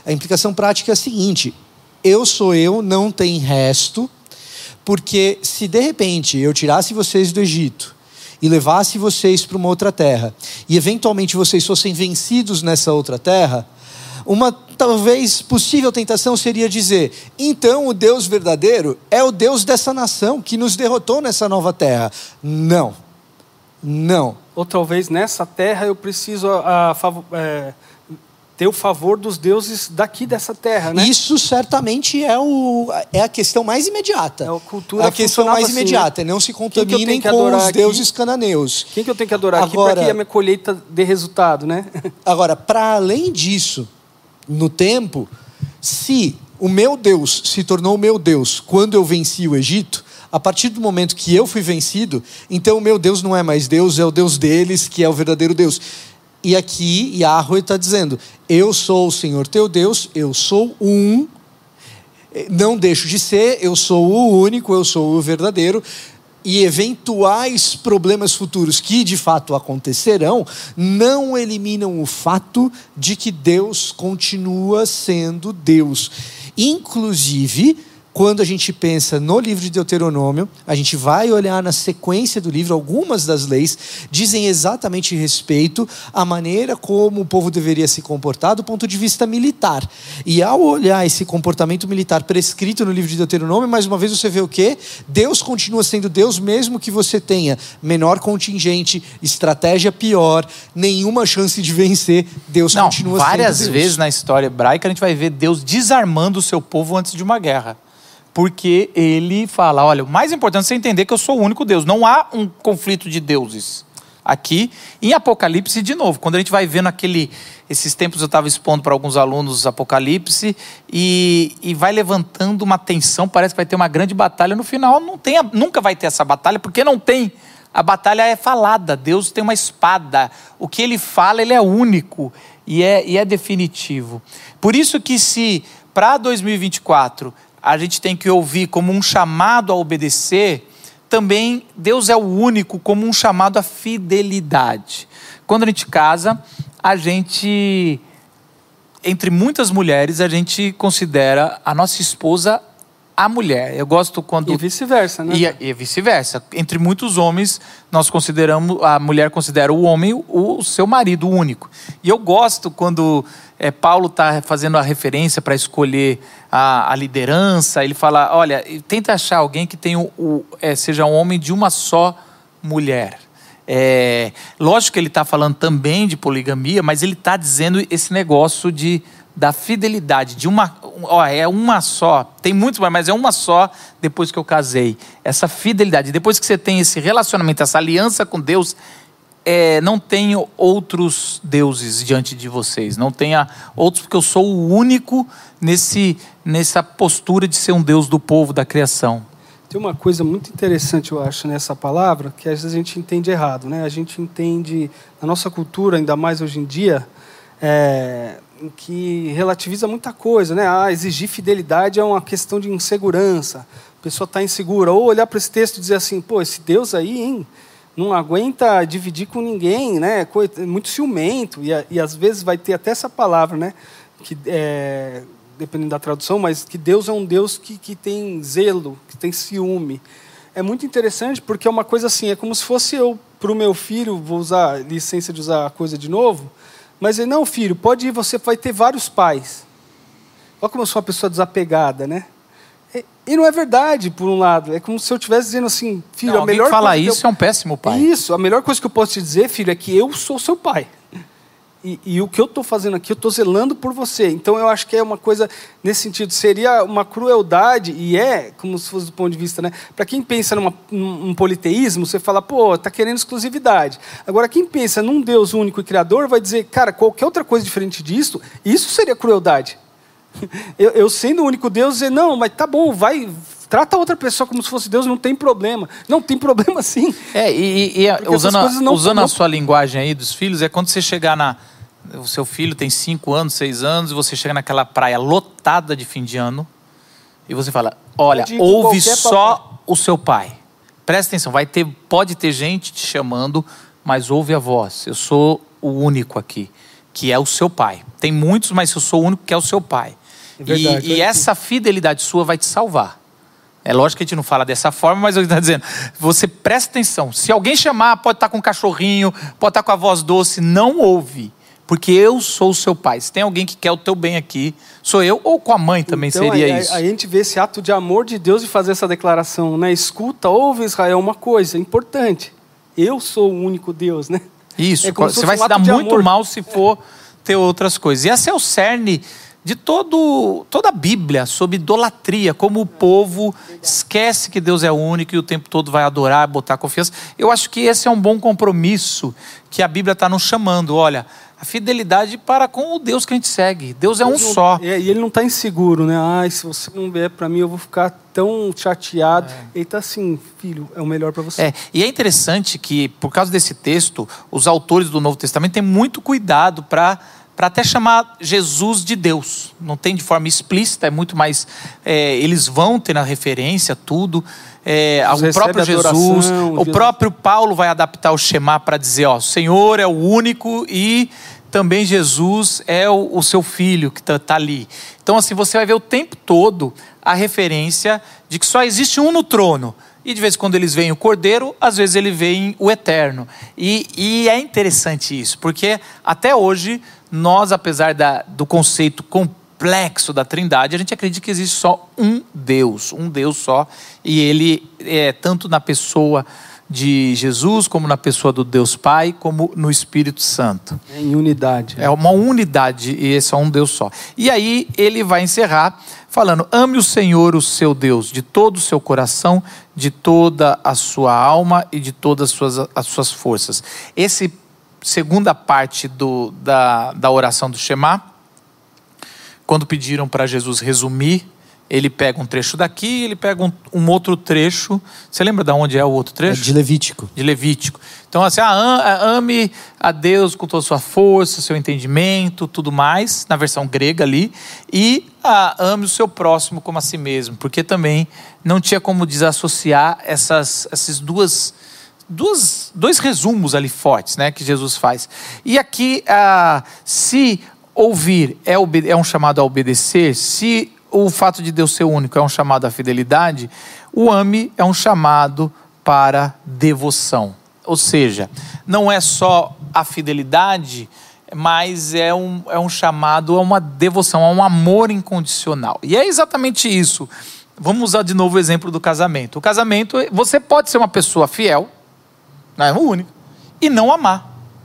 A implicação prática é a seguinte: eu sou eu, não tem resto, porque se de repente eu tirasse vocês do Egito e levasse vocês para uma outra terra, e eventualmente vocês fossem vencidos nessa outra terra, uma talvez possível tentação seria dizer: então o Deus verdadeiro é o Deus dessa nação que nos derrotou nessa nova terra. Não, não. Ou talvez nessa terra eu preciso a, a, é, ter o favor dos deuses daqui dessa terra, né? Isso certamente é, o, é a questão mais imediata. É a cultura a questão mais assim, imediata, né? Não se contaminem que com os aqui? deuses cananeus. Quem que eu tenho que adorar agora, aqui para que a minha colheita dê resultado, né? Agora, para além disso, no tempo, se o meu Deus se tornou o meu Deus quando eu venci o Egito, a partir do momento que eu fui vencido, então o meu Deus não é mais Deus, é o Deus deles, que é o verdadeiro Deus. E aqui Yahweh está dizendo: eu sou o Senhor teu Deus, eu sou um, não deixo de ser, eu sou o único, eu sou o verdadeiro. E eventuais problemas futuros que de fato acontecerão não eliminam o fato de que Deus continua sendo Deus. Inclusive, quando a gente pensa no livro de Deuteronômio, a gente vai olhar na sequência do livro, algumas das leis dizem exatamente respeito à maneira como o povo deveria se comportar do ponto de vista militar. E ao olhar esse comportamento militar prescrito no livro de Deuteronômio, mais uma vez você vê o quê? Deus continua sendo Deus, mesmo que você tenha menor contingente, estratégia pior, nenhuma chance de vencer, Deus Não, continua sendo Deus. Várias vezes na história hebraica a gente vai ver Deus desarmando o seu povo antes de uma guerra. Porque ele fala: olha, o mais importante é você entender que eu sou o único Deus. Não há um conflito de deuses aqui. Em Apocalipse, de novo, quando a gente vai vendo aquele... Esses tempos eu estava expondo para alguns alunos Apocalipse e, e vai levantando uma tensão, parece que vai ter uma grande batalha. No final não tem, nunca vai ter essa batalha, porque não tem. A batalha é falada, Deus tem uma espada. O que ele fala, ele é único e é, e é definitivo. Por isso que se para dois mil e vinte e quatro... a gente tem que ouvir como um chamado a obedecer, também Deus é o único como um chamado à fidelidade. Quando a gente casa, a gente, entre muitas mulheres, a gente considera a nossa esposa a mulher. Eu gosto quando... E vice-versa, né? E, e vice-versa. Entre muitos homens, nós consideramos, a mulher considera o homem o, o seu marido único. E eu gosto quando é, Paulo está fazendo a referência para escolher a, a liderança, ele fala: olha, tenta achar alguém que tenha o, o, é, seja um homem de uma só mulher. É, lógico que ele está falando também de poligamia, mas ele está dizendo esse negócio de... da fidelidade, de uma, ó, é uma só, tem muito mais, mas é uma só depois que eu casei. Essa fidelidade, depois que você tem esse relacionamento, essa aliança com Deus, é, não tenho outros deuses diante de vocês, não tenha outros, porque eu sou o único nesse, nessa postura de ser um Deus do povo, da criação. Tem uma coisa muito interessante, eu acho, nessa palavra, que às vezes a gente entende errado, né? A gente entende, na nossa cultura, ainda mais hoje em dia, é... que relativiza muita coisa, né? Ah, exigir fidelidade é uma questão de insegurança. A pessoa está insegura. Ou olhar para esse texto e dizer assim: pô, esse Deus aí, hein, não aguenta dividir com ninguém, né? Muito ciumento. E, e às vezes vai ter até essa palavra, né? Que, é, dependendo da tradução, mas que Deus é um Deus que, que tem zelo, que tem ciúme. É muito interessante porque é uma coisa assim, é como se fosse eu, para o meu filho, vou usar licença de usar a coisa de novo, mas ele: não, filho, pode ir, você vai ter vários pais. Olha como eu sou uma pessoa desapegada, né? E, e não é verdade, por um lado. É como se eu estivesse dizendo assim: filho, não, a melhor falar coisa isso eu... é um péssimo pai. Isso, a melhor coisa que eu posso te dizer, filho, é que eu sou seu pai. E, e o que eu estou fazendo aqui, eu estou zelando por você. Então eu acho que é uma coisa nesse sentido. Seria uma crueldade, e é, como se fosse do ponto de vista, né? Para quem pensa numa, num politeísmo, você fala: pô, está querendo exclusividade. Agora, quem pensa num Deus único e criador vai dizer: cara, qualquer outra coisa diferente disso, isso seria crueldade. Eu, eu sendo o único Deus, dizer: não, mas tá bom, vai... trata a outra pessoa como se fosse Deus, não tem problema. Não, tem problema sim. É, e, e usando, a, não, usando não... a sua linguagem aí dos filhos, é quando você chegar na... O seu filho tem cinco anos, seis anos, e você chega naquela praia lotada de fim de ano, e você fala: olha, ouve só papai. O seu pai. Presta atenção, vai ter, pode ter gente te chamando, mas ouve a voz. Eu sou o único aqui. que é o seu pai. Tem muitos, mas eu sou o único que é o seu pai. É verdade, e, e essa fidelidade sua vai te salvar. É lógico que a gente não fala dessa forma, mas eu estou dizendo, você presta atenção. Se alguém chamar, pode estar com um cachorrinho, pode estar com a voz doce, não ouve. Porque eu sou o seu pai. Se tem alguém que quer o teu bem aqui, sou eu, ou com a mãe também então, seria aí, isso. Aí a gente vê esse ato de amor de Deus de fazer essa declaração, né? Escuta, ouve Israel, uma coisa importante. Eu sou o único Deus, né? Isso, é você vai um se dar muito amor. mal se for ter outras coisas. E esse é o cerne de todo, toda a Bíblia, sobre idolatria, como o povo esquece que Deus é único e o tempo todo vai adorar, botar confiança. Eu acho que esse é um bom compromisso que a Bíblia está nos chamando. Olha, a fidelidade para com o Deus que a gente segue. Deus é um só. É, e ele não está inseguro, né? Ai, se você não vier para mim, eu vou ficar tão chateado. É. Ele está assim, filho, é o melhor para você. É, e é interessante que, por causa desse texto, os autores do Novo Testamento têm muito cuidado para para até chamar Jesus de Deus. Não tem de forma explícita, é muito mais... É, eles vão ter na referência tudo. É, o próprio Jesus, o próprio Paulo vai adaptar o Shema para dizer, ó, o Senhor é o único e também Jesus é o, o seu filho que está tá ali. Então assim, você vai ver o tempo todo a referência de que só existe um no trono. E de vez em quando eles veem o Cordeiro, às vezes ele vem o Eterno. E, e é interessante isso, porque até hoje, nós, apesar da, do conceito complexo da Trindade, a gente acredita que existe só um Deus, um Deus só. E ele é tanto na pessoa de Jesus, como na pessoa do Deus Pai, como no Espírito Santo. É em unidade. É uma unidade e esse é um Deus só. E aí ele vai encerrar falando, ame o Senhor, o seu Deus, de todo o seu coração, de toda a sua alma e de todas as suas, as suas forças. Essa segunda parte do, da, da oração do Shema, quando pediram para Jesus resumir, ele pega um trecho daqui, ele pega um, um outro trecho. Você lembra de onde é o outro trecho? É de Levítico. De Levítico. Então assim, ah, ame a Deus com toda a sua força, seu entendimento, tudo mais, na versão grega ali. E ah, ame o seu próximo como a si mesmo. Porque também não tinha como desassociar essas, essas duas, duas, dois resumos ali fortes, né, que Jesus faz. E aqui, ah, se ouvir é, é um chamado a obedecer, se o fato de Deus ser único é um chamado à fidelidade, o ame é um chamado para devoção. Ou seja, não é só a fidelidade, mas é um, é um chamado a uma devoção, a um amor incondicional. E é exatamente isso. Vamos usar de novo o exemplo do casamento. O casamento, você pode ser uma pessoa fiel, não é o único, e não amar.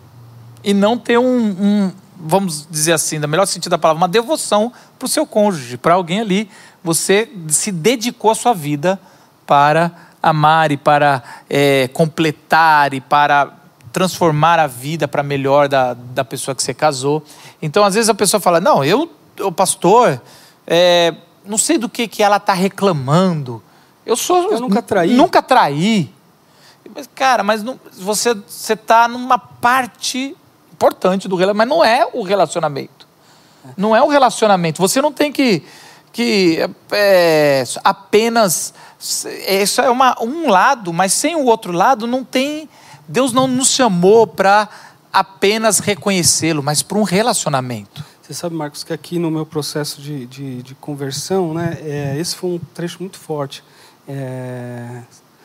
E não ter um... um vamos dizer assim, no melhor sentido da palavra, uma devoção para o seu cônjuge, para alguém ali. Você se dedicou a sua vida para amar e para é, completar e para transformar a vida para melhor da, da pessoa que você casou. Então, às vezes a pessoa fala, não, eu, o pastor, é, não sei do que, que ela está reclamando. Eu sou... Eu nunca traí. Nunca traí. Mas, cara, mas não, você está numa parte... importante do relacionamento, mas não é o relacionamento. Não é o relacionamento. Você não tem que, que é, apenas... Isso é uma, um lado, mas sem o outro lado não tem... Deus não nos chamou para apenas reconhecê-lo, mas para um relacionamento. Você sabe, Marcos, que aqui no meu processo de, de, de conversão, né, é, esse foi um trecho muito forte. É...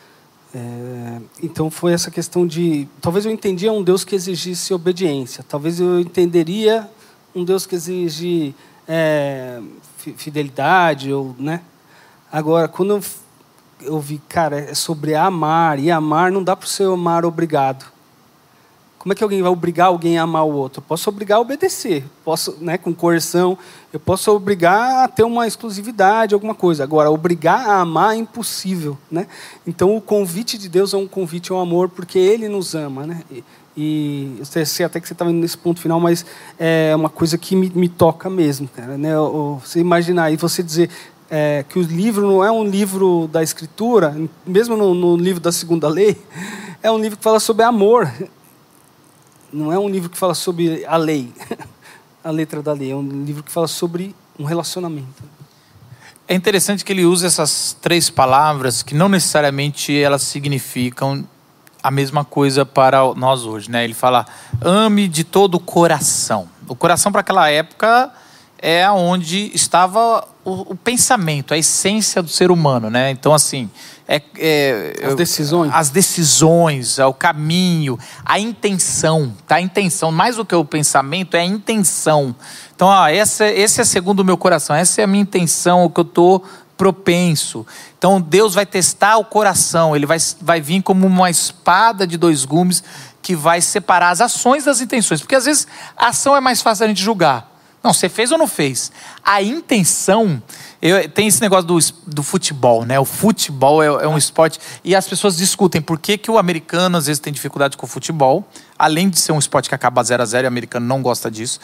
É, então foi essa questão de... Talvez eu entendia um Deus que exigisse obediência. Talvez eu entenderia um Deus que exige é, fidelidade. Ou, né? Agora, quando eu, eu vi, cara, é sobre amar. E amar não dá para você amar obrigado. Como é que alguém vai obrigar alguém a amar o outro? Eu posso obrigar a obedecer. Posso, né, com coerção. Eu posso obrigar a ter uma exclusividade, alguma coisa. Agora, obrigar a amar é impossível, né? Então, o convite de Deus é um convite ao amor, porque Ele nos ama, né? E, e eu sei até que você estava nesse ponto final, mas é uma coisa que me, me toca mesmo, cara, né? Você imaginar e você dizer é, que o livro não é um livro da Escritura, mesmo no, no livro da Segunda Lei, é um livro que fala sobre amor. Não é um livro que fala sobre a lei, a letra da lei. É um livro que fala sobre um relacionamento. É interessante que ele usa essas três palavras que não necessariamente elas significam a mesma coisa para nós hoje, né? Ele fala, ame de todo o coração. O coração para aquela época é onde estava o, o pensamento, a essência do ser humano, né? Então, assim, é, é, as decisões, as decisões, o caminho, a intenção, tá? A intenção, mais do que o pensamento, é a intenção. Então, ó, essa, esse é segundo o meu coração, essa é a minha intenção, o que eu estou propenso. Então, Deus vai testar o coração, ele vai, vai vir como uma espada de dois gumes que vai separar as ações das intenções, porque às vezes a ação é mais fácil da gente julgar. Não, você fez ou não fez? A intenção, eu, tem esse negócio do, do futebol, né? O futebol é, é um esporte, e as pessoas discutem por que, que o americano às vezes tem dificuldade com o futebol, além de ser um esporte que acaba zero a zero, e o americano não gosta disso.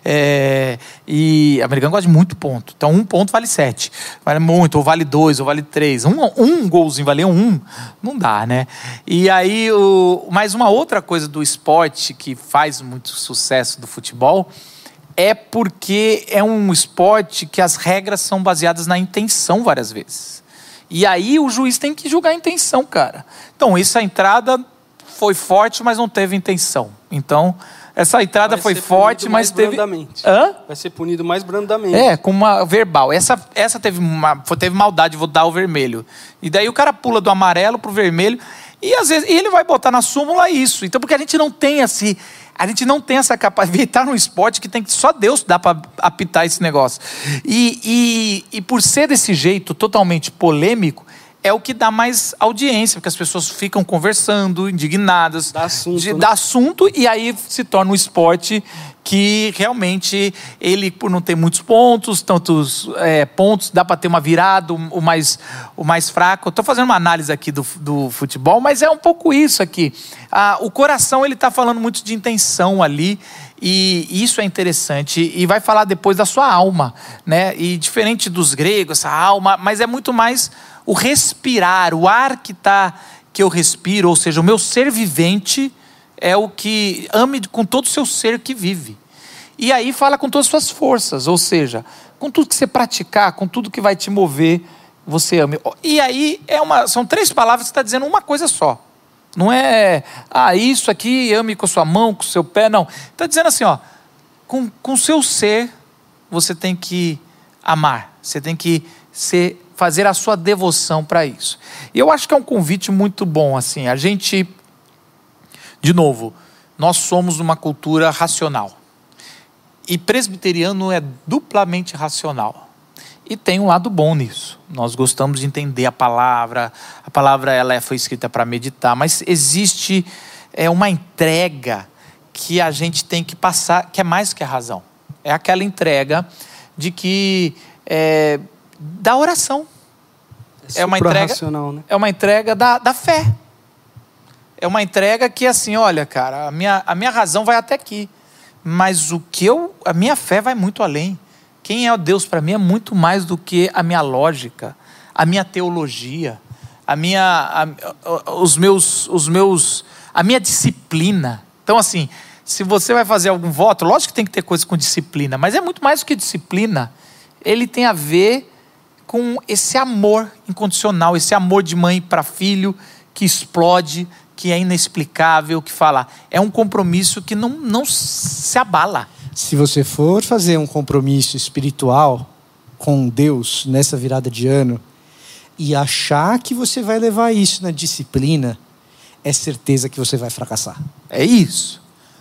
É, e o americano gosta de muito ponto. Então um ponto vale sete. Vale muito, ou vale dois, ou vale três. Um, um golzinho valer um, não dá, né? E aí, o, mais uma outra coisa do esporte que faz muito sucesso do futebol é porque é um esporte que as regras são baseadas na intenção várias vezes. E aí o juiz tem que julgar a intenção, cara. Então, essa entrada foi forte, mas não teve intenção. Então, essa entrada foi forte, mas teve... Hã? Vai ser punido mais brandamente. É, com uma verbal. Essa, essa teve, uma, teve maldade, vou dar o vermelho. E daí o cara pula do amarelo pro vermelho, e às vezes e ele vai botar na súmula isso. Então, porque a gente não tem esse... A gente não tem essa capacidade, estar num esporte que tem que só Deus dá para apitar esse negócio. E, e, e por ser desse jeito totalmente polêmico, é o que dá mais audiência, porque as pessoas ficam conversando, indignadas, dá assunto, de, né? dá assunto, e aí se torna um esporte que realmente ele, por não ter muitos pontos, tantos é, pontos, dá para ter uma virada, o mais, o mais fraco. Estou fazendo uma análise aqui do, do futebol, mas é um pouco isso aqui. Ah, o coração, ele está falando muito de intenção ali, e isso é interessante, e vai falar depois da sua alma, né? E diferente dos gregos, essa alma, mas é muito mais o respirar, o ar que, tá, que eu respiro, ou seja, o meu ser vivente é o que ame com todo o seu ser que vive. E aí fala com todas as suas forças, ou seja, com tudo que você praticar, com tudo que vai te mover, você ame. E aí é uma, são três palavras que está dizendo uma coisa só. Não é, ah, isso aqui, ame com a sua mão, com o seu pé, não. Está dizendo assim, ó, com o seu ser, você tem que amar, você tem que ser, fazer a sua devoção para isso. E eu acho que é um convite muito bom, assim, a gente, de novo, nós somos uma cultura racional. E presbiteriano é duplamente racional. E tem um lado bom nisso. Nós gostamos de entender a palavra. A palavra ela foi escrita para meditar. Mas existe é, uma entrega que a gente tem que passar, que é mais que a razão. É aquela entrega de que... É, da oração. É, é uma entrega, né? É uma entrega da, da fé. É uma entrega que assim, olha, cara, a minha, a minha razão vai até aqui. Mas o que eu, a minha fé vai muito além. Quem é Deus para mim é muito mais do que a minha lógica, a minha teologia, a minha, a, os meus, os meus, a minha disciplina. Então, assim, se você vai fazer algum voto, lógico que tem que ter coisa com disciplina, mas é muito mais do que disciplina. Ele tem a ver com esse amor incondicional, esse amor de mãe para filho que explode, que é inexplicável, que fala, é um compromisso que não, não se abala. Se você for fazer um compromisso espiritual com Deus nessa virada de ano e achar que você vai levar isso na disciplina, é certeza que você vai fracassar. É isso.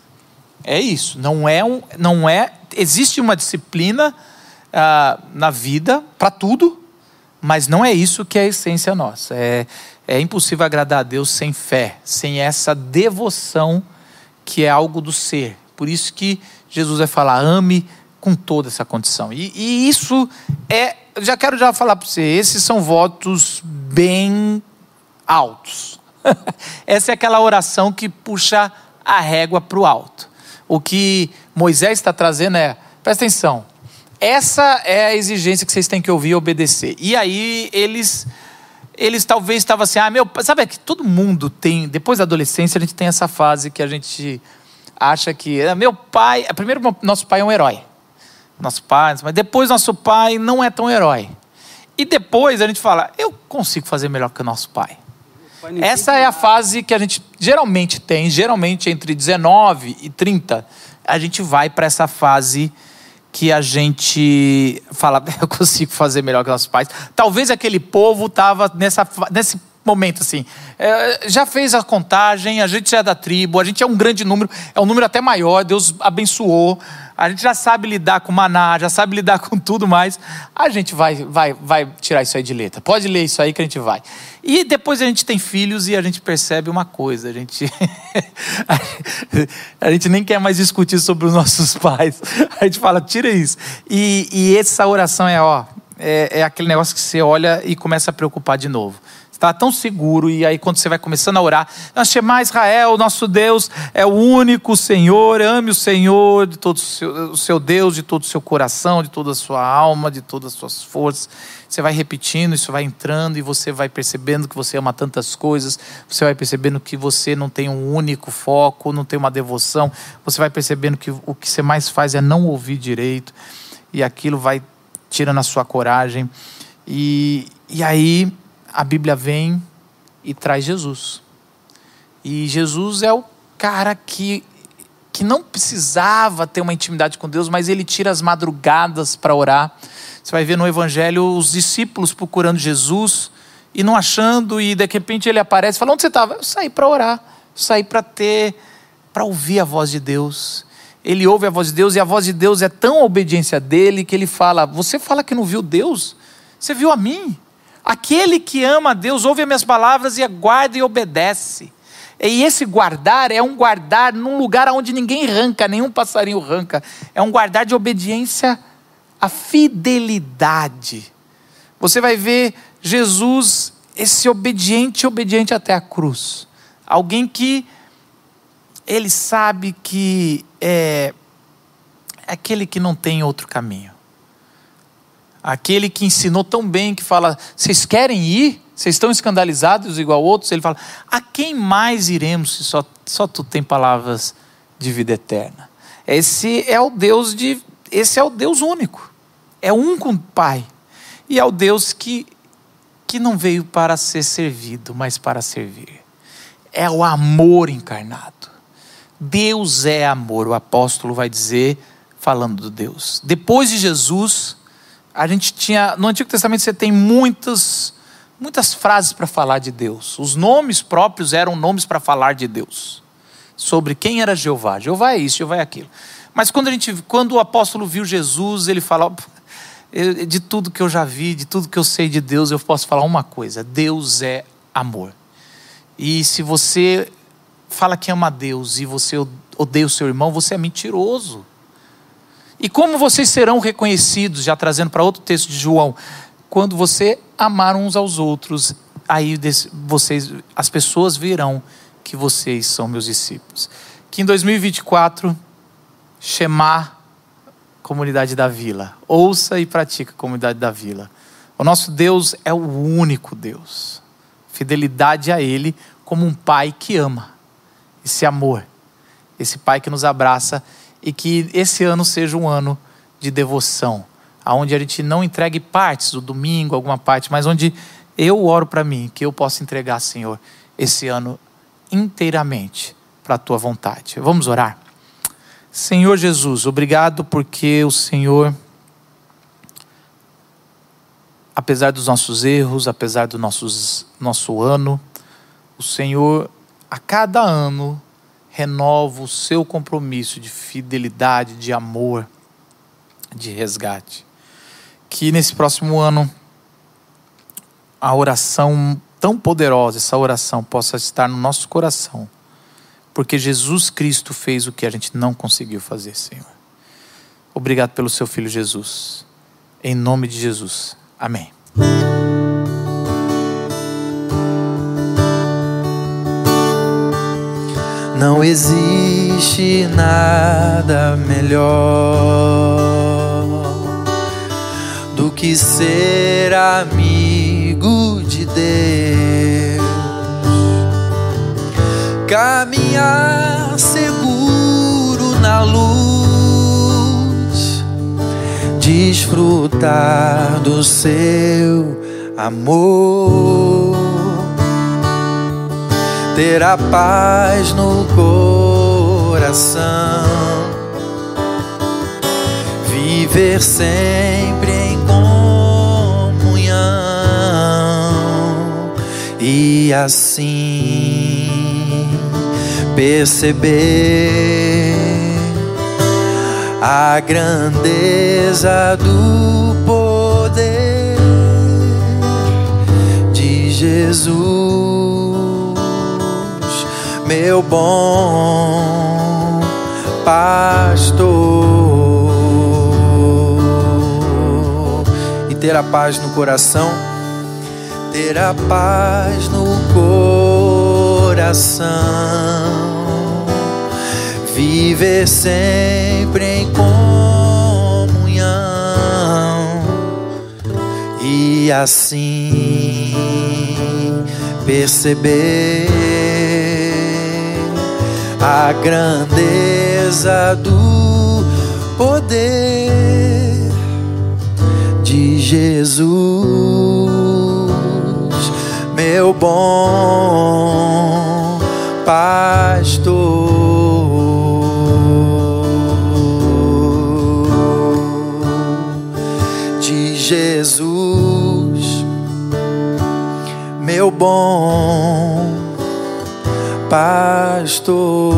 É isso. Não é um, não é. Existe uma disciplina uh, na vida para tudo, mas não é isso que é a essência nossa. É, é impossível agradar a Deus sem fé, sem essa devoção que é algo do ser. Por isso que Jesus vai falar, ame com toda essa condição. E, e isso é, já quero já falar para você, esses são votos bem altos. Essa é aquela oração que puxa a régua para o alto. O que Moisés está trazendo é, presta atenção, essa é a exigência que vocês têm que ouvir e obedecer. E aí eles, eles talvez estavam assim, ah, meu, sabe que todo mundo tem, depois da adolescência a gente tem essa fase que a gente... acha que meu pai, primeiro nosso pai é um herói, nosso pai, mas depois nosso pai não é tão herói. E depois a gente fala, eu consigo fazer melhor que o nosso pai. Essa é a fase que a gente geralmente tem, geralmente entre dezenove e trinta, a gente vai para essa fase que a gente fala, eu consigo fazer melhor que nossos pais. Talvez aquele povo estava nessa, nesse momento assim, é, já fez a contagem, a gente já é da tribo, a gente é um grande número, é um número até maior, Deus abençoou, a gente já sabe lidar com maná, já sabe lidar com tudo mais, a gente vai, vai, vai tirar isso aí de letra, pode ler isso aí que a gente vai. E depois a gente tem filhos e a gente percebe uma coisa, a gente, a gente nem quer mais discutir sobre os nossos pais, a gente fala, tira isso. E, e essa oração é, ó, é, é aquele negócio que você olha e começa a preocupar de novo. Está tão seguro, e aí quando você vai começando a orar, Shema Israel, nosso Deus é o único Senhor, ame o Senhor de todo o seu, o seu Deus, de todo o seu coração, de toda a sua alma, de todas as suas forças. Você vai repetindo, isso vai entrando, e você vai percebendo que você ama tantas coisas, você vai percebendo que você não tem um único foco, não tem uma devoção, você vai percebendo que o que você mais faz é não ouvir direito, e aquilo vai tirando a sua coragem, e, e aí a Bíblia vem e traz Jesus. E Jesus é o cara que, que não precisava ter uma intimidade com Deus, mas ele tira as madrugadas para orar. Você vai ver no Evangelho os discípulos procurando Jesus e não achando, e de repente ele aparece e fala, onde você estava? Eu saí para orar, saí para ter, para ouvir a voz de Deus. Ele ouve a voz de Deus, e a voz de Deus é tão a obediência dele que ele fala, você fala que não viu Deus? Você viu a mim? Aquele que ama a Deus, ouve as minhas palavras e guarda e obedece. E esse guardar é um guardar num lugar onde ninguém arranca, nenhum passarinho arranca. É um guardar de obediência à fidelidade. Você vai ver Jesus, esse obediente, obediente até a cruz. Alguém que ele sabe que é, é aquele que não tem outro caminho. Aquele que ensinou tão bem, que fala, vocês querem ir? Vocês estão escandalizados igual outros? Ele fala, a quem mais iremos se só, só tu tem palavras de vida eterna? Esse é o Deus de, esse é o Deus único. É um com o Pai. E é o Deus que, que não veio para ser servido, mas para servir. É o amor encarnado. Deus é amor. O apóstolo vai dizer, falando do Deus. Depois de Jesus, a gente tinha, no Antigo Testamento você tem muitas, muitas frases para falar de Deus. Os nomes próprios eram nomes para falar de Deus. Sobre quem era Jeová. Jeová é isso, Jeová é aquilo. Mas quando, a gente, quando o apóstolo viu Jesus, ele fala, de tudo que eu já vi, de tudo que eu sei de Deus, eu posso falar uma coisa, Deus é amor. E se você fala que ama a Deus e você odeia o seu irmão, você é mentiroso. E como vocês serão reconhecidos, já trazendo para outro texto de João, quando você amar uns aos outros, aí vocês, as pessoas verão que vocês são meus discípulos. Que em dois mil e vinte e quatro, Shema, Comunidade da Vila, ouça e pratica a Comunidade da Vila. O nosso Deus é o único Deus. Fidelidade a Ele como um pai que ama. Esse amor, esse pai que nos abraça. E que esse ano seja um ano de devoção, onde a gente não entregue partes do domingo, alguma parte, mas onde eu oro para mim, que eu possa entregar, Senhor, esse ano inteiramente para a Tua vontade. Vamos orar? Senhor Jesus, obrigado porque o Senhor, apesar dos nossos erros, apesar do nossos, nosso ano, o Senhor, a cada ano, renova o seu compromisso de fidelidade, de amor, de resgate. Que nesse próximo ano, a oração tão poderosa, essa oração possa estar no nosso coração. Porque Jesus Cristo fez o que a gente não conseguiu fazer, Senhor. Obrigado pelo seu Filho Jesus. Em nome de Jesus. Amém. Não existe nada melhor do que ser amigo de Deus, caminhar seguro na luz, desfrutar do seu amor. ter a paz no coração, viver sempre em comunhão e assim perceber a grandeza do poder de Jesus, meu bom pastor. E ter a paz no coração, ter a paz no coração, viver sempre em comunhão e assim perceber a grandeza do poder de Jesus, meu bom pastor. De Jesus, meu bom pastor.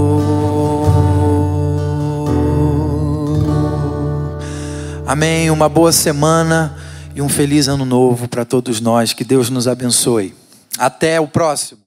Amém. Uma boa semana e um feliz ano novo para todos nós. Que Deus nos abençoe. Até o próximo.